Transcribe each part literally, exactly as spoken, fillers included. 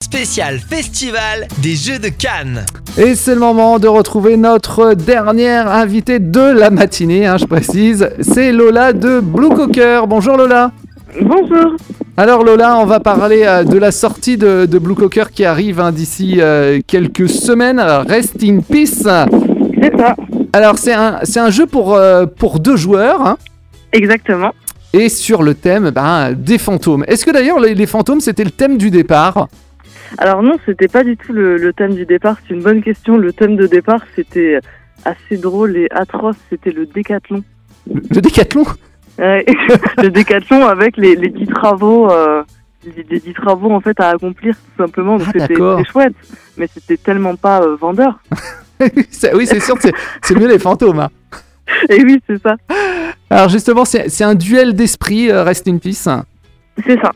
spécial festival des Jeux de Cannes. Et c'est le moment de retrouver notre dernière invitée de la matinée, hein, je précise. C'est Lola de Blue Cocker. Bonjour Lola. Bonjour. Alors Lola, on va parler euh, de la sortie de, de Blue Cocker qui arrive hein, d'ici euh, quelques semaines. Rest in Peace. C'est ça. Alors c'est un, c'est un jeu pour, euh, pour deux joueurs. Hein, Exactement. et sur le thème ben, des fantômes. Est-ce que d'ailleurs les, les fantômes c'était le thème du départ ? Alors non, c'était pas du tout le, le thème du départ. C'est une bonne question. Le thème de départ, c'était assez drôle et atroce. C'était le décathlon. Le, le décathlon ? Ouais, le décathlon avec les, les dix travaux, euh, les, les dix travaux en fait à accomplir tout simplement. Donc Ah, c'était, d'accord. c'était chouette, mais c'était tellement pas euh, vendeur. c'est, Oui, c'est sûr que c'est, c'est mieux les fantômes. Hein. Et oui, c'est ça. Alors justement, c'est, c'est un duel d'esprit, euh, Rest in Peace. C'est ça.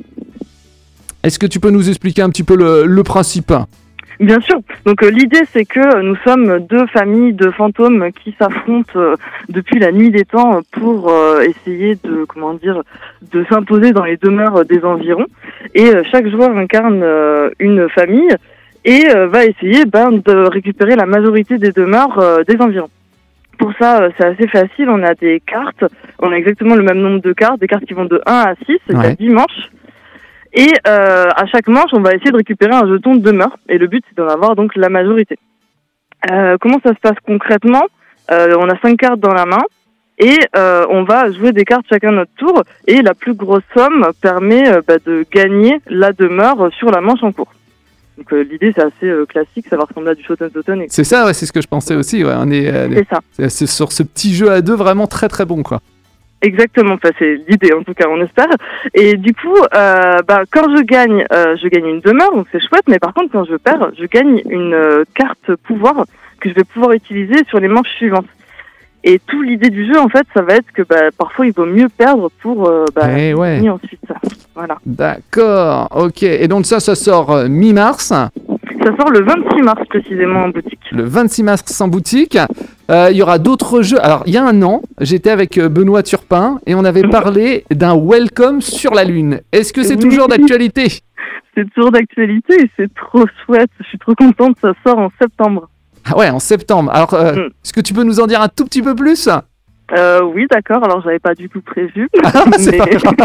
Est-ce que tu peux nous expliquer un petit peu le, le principe ? Bien sûr. Donc euh, l'idée c'est que nous sommes deux familles de fantômes qui s'affrontent euh, depuis la nuit des temps pour euh, essayer de comment dire de s'imposer dans les demeures des environs. Et euh, chaque joueur incarne euh, une famille et euh, va essayer ben, de récupérer la majorité des demeures euh, des environs. Pour ça, euh, c'est assez facile. On a des cartes. On a exactement le même nombre de cartes, des cartes qui vont de un à six. Il y a Ouais. dix manches. Et euh, à chaque manche, on va essayer de récupérer un jeton de demeure. Et le but, c'est d'en avoir donc la majorité. Euh, comment ça se passe concrètement ? euh, On a cinq cartes dans la main. Et euh, on va jouer des cartes chacun notre tour. Et la plus grosse somme permet euh, bah, de gagner la demeure sur la manche en cours. Donc euh, l'idée, c'est assez euh, classique. Ça va ressembler à du Shoten Toten. Et... C'est ça, ouais, c'est ce que je pensais aussi. Ouais. On est, euh, C'est ça. c'est, c'est sur ce petit jeu à deux vraiment très très bon, quoi. Exactement, enfin, c'est l'idée en tout cas, on espère. Et du coup, euh, bah, quand je gagne, euh, je gagne une demeure, donc c'est chouette, mais par contre quand je perds, je gagne une euh, carte pouvoir que je vais pouvoir utiliser sur les manches suivantes. Et tout l'idée du jeu en fait, ça va être que bah, parfois il vaut mieux perdre pour euh, bah, Eh ouais. gagner ensuite. Voilà. D'accord, ok. Et donc ça, ça sort euh, mi-mars, Ça sort le vingt-six mars précisément en boutique. le vingt-six mars en boutique. Euh, Il y aura d'autres jeux. Alors, il y a un an, j'étais avec euh, Benoît Turpin et on avait parlé d'un Welcome sur la Lune. Est-ce que c'est Oui. toujours d'actualité ? C'est toujours d'actualité et c'est trop chouette. Je suis trop contente, ça sort en septembre. Ah ouais, en septembre. Alors, euh, Mm. est-ce que tu peux nous en dire un tout petit peu plus ? Euh, oui, d'accord. Alors, j'avais pas du tout prévu. c'est mais pas grave.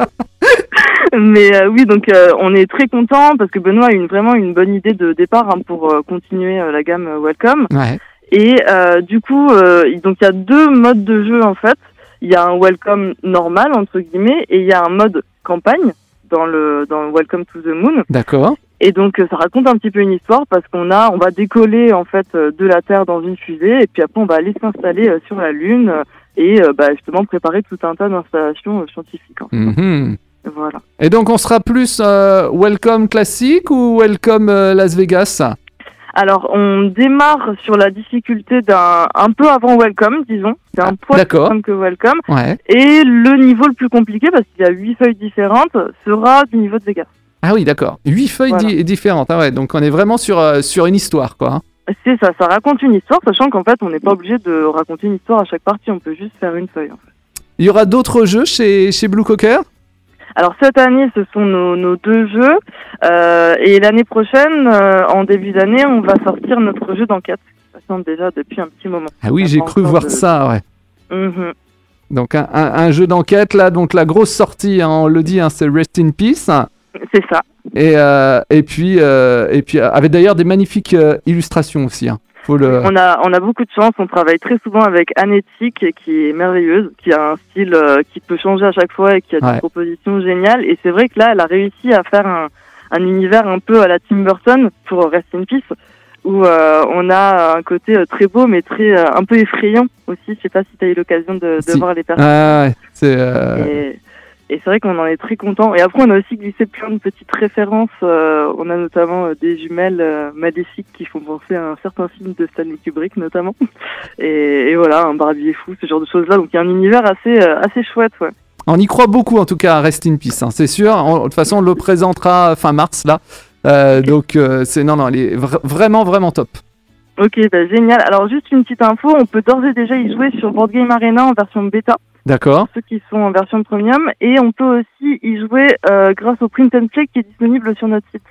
mais, euh, oui, donc euh, on est très content parce que Benoît a une, vraiment une bonne idée de départ hein, pour euh, continuer euh, la gamme euh, Welcome. Ouais, Et euh, du coup, euh, il- donc il y a deux modes de jeu en fait. Il y a un Welcome normal entre guillemets et il y a un mode campagne dans le dans le Welcome to the Moon. d'accord. Et donc euh, ça raconte un petit peu une histoire parce qu'on a on va décoller en fait euh, de la Terre dans une fusée et puis après on va aller s'installer euh, sur la Lune euh, et euh, bah, justement préparer tout un tas d'installations euh, scientifiques. En fait. Mhm. Voilà. Et donc, on sera plus euh, Welcome classique ou Welcome euh, Las Vegas ? Alors on démarre sur la difficulté d'un un peu avant Welcome, disons. C'est un poil plus d'accord. simple que Welcome. Ouais. Et le niveau le plus compliqué, parce qu'il y a huit feuilles différentes, sera du niveau de Vegas. Ah oui, d'accord. Huit feuilles Voilà. di- différentes. Ah ouais, donc on est vraiment sur, euh, sur une histoire, quoi. hein. C'est ça, ça raconte une histoire, sachant qu'en fait, on n'est pas obligé de raconter une histoire à chaque partie, on peut juste faire une feuille. En fait. Il y aura d'autres jeux chez, chez Blue Cocker ? Alors cette année, ce sont nos, nos deux jeux, euh, et l'année prochaine, euh, en début d'année, on va sortir notre jeu d'enquête. Ça semble déjà depuis un petit moment. Ah oui, On a j'ai pas cru encore voir de- ça, ouais. Mhm. Donc un, un- un jeu d'enquête, là, donc la grosse sortie, hein, on le dit, hein, c'est Rest in Peace. C'est ça. Et, euh, et puis, euh, et puis euh, avec d'ailleurs des magnifiques euh, illustrations aussi. Hein. Faut le... On a, on a beaucoup de chance, on travaille très souvent avec Anétique, qui est merveilleuse, qui a un style euh, qui peut changer à chaque fois et qui a Ouais. des propositions géniales. Et c'est vrai que là, elle a réussi à faire un, un univers un peu à la Tim Burton pour Rest in Peace, où euh, on a un côté euh, très beau, mais très euh, un peu effrayant aussi. Je sais pas si tu as eu l'occasion de, de Si. voir les personnes. Ah, ouais, c'est... euh, Et, et c'est vrai qu'on en est très content. Et après, on a aussi glissé plein de petites références. Euh, on a notamment euh, des jumelles euh, maléfiques qui font penser à un certain film de Stanley Kubrick, notamment. Et, et voilà, un barbier fou, ce genre de choses-là. Donc il y a un univers assez, euh, assez chouette, ouais. On y croit beaucoup, en tout cas, à Rest in Peace, hein, c'est sûr. On- de toute façon, on le présentera fin mars, là. Euh, donc, euh, c'est... Non, non, elle est vra- vraiment, vraiment top. Ok, bah, génial. Alors juste une petite info, on peut d'ores et déjà y jouer sur Board Game Arena en version bêta, D'accord. ceux qui sont en version premium. Et on peut aussi y jouer euh, grâce au Print and Play qui est disponible sur notre site.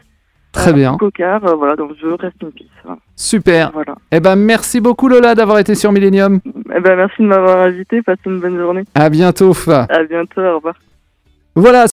Très bien. Cocard, euh, voilà, dans le jeu Rest in Peace. Voilà. Super. Voilà. Eh ben, merci beaucoup Lola d'avoir été sur Millennium. Eh ben, merci de m'avoir invité. Passez une bonne journée. À bientôt. À bientôt. Au revoir. Voilà.